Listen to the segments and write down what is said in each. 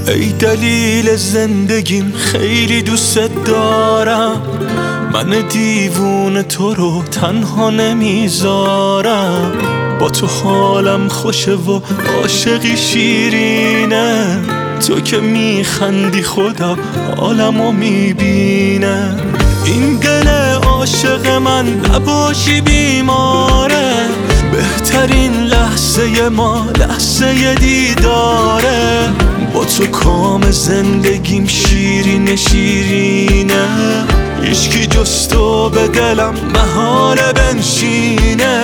ای دلیل زندگیم خیلی دوست دارم، من دیوونه تو رو تنها نمیذارم. با تو حالم خوشه و عاشقی شیرینه، تو که میخندی خدا حالمو میبینه. این دل عاشق من نباشی بیماره، بهترین لحظه ما لحظه دیداره. با تو کام زندگیم شیرینه شیرینه، هیچکی جز تو به دلم محاله بنشینه.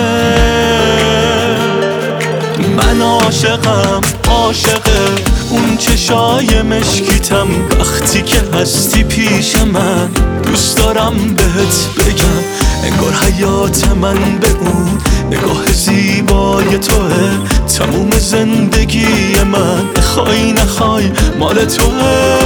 من عاشقم عاشق اون چشای مشکیتم، وقتی که هستی پیش من دوست دارم بهت بگم، انگار حیات من به اون نگاه زیبای توه. تموم زندگی من بخوای نخوای مال توه.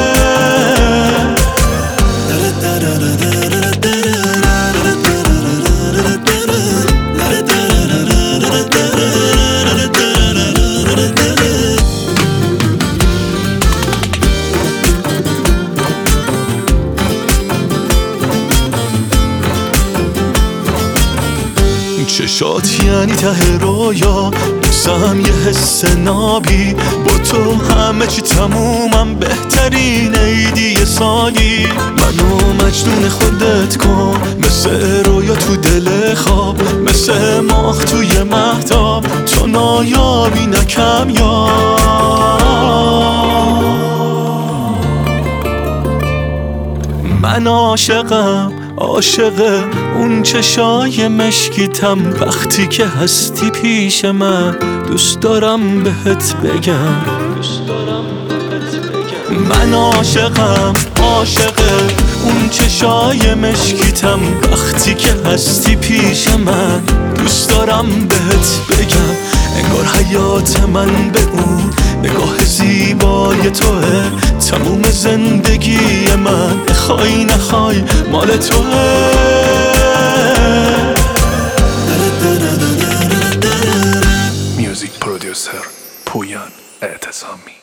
چشات یعنی ته رویا، دوستم یه حس نابی. با تو همه چی تمومم، بهترین عیدی سالی. منو مجنون خودت کن، مثل رویا تو دل خواب، مثل ماه توی مهتاب. تو نایابی نه کمیاب. من عاشقم عاشق اون چشای مشکیتم، وقتی که هستی پیش من دوست دارم بهت بگم. من عاشقم عاشق اون چشای مشکیتم، وقتی که هستی پیش من دوست دارم بهت بگم، انگار حیات من به اون نگاه زیبای توه. تموم زندگی من بخوای نخوای مال توه. میوزیک پرودیوسر پویان اعتصامی.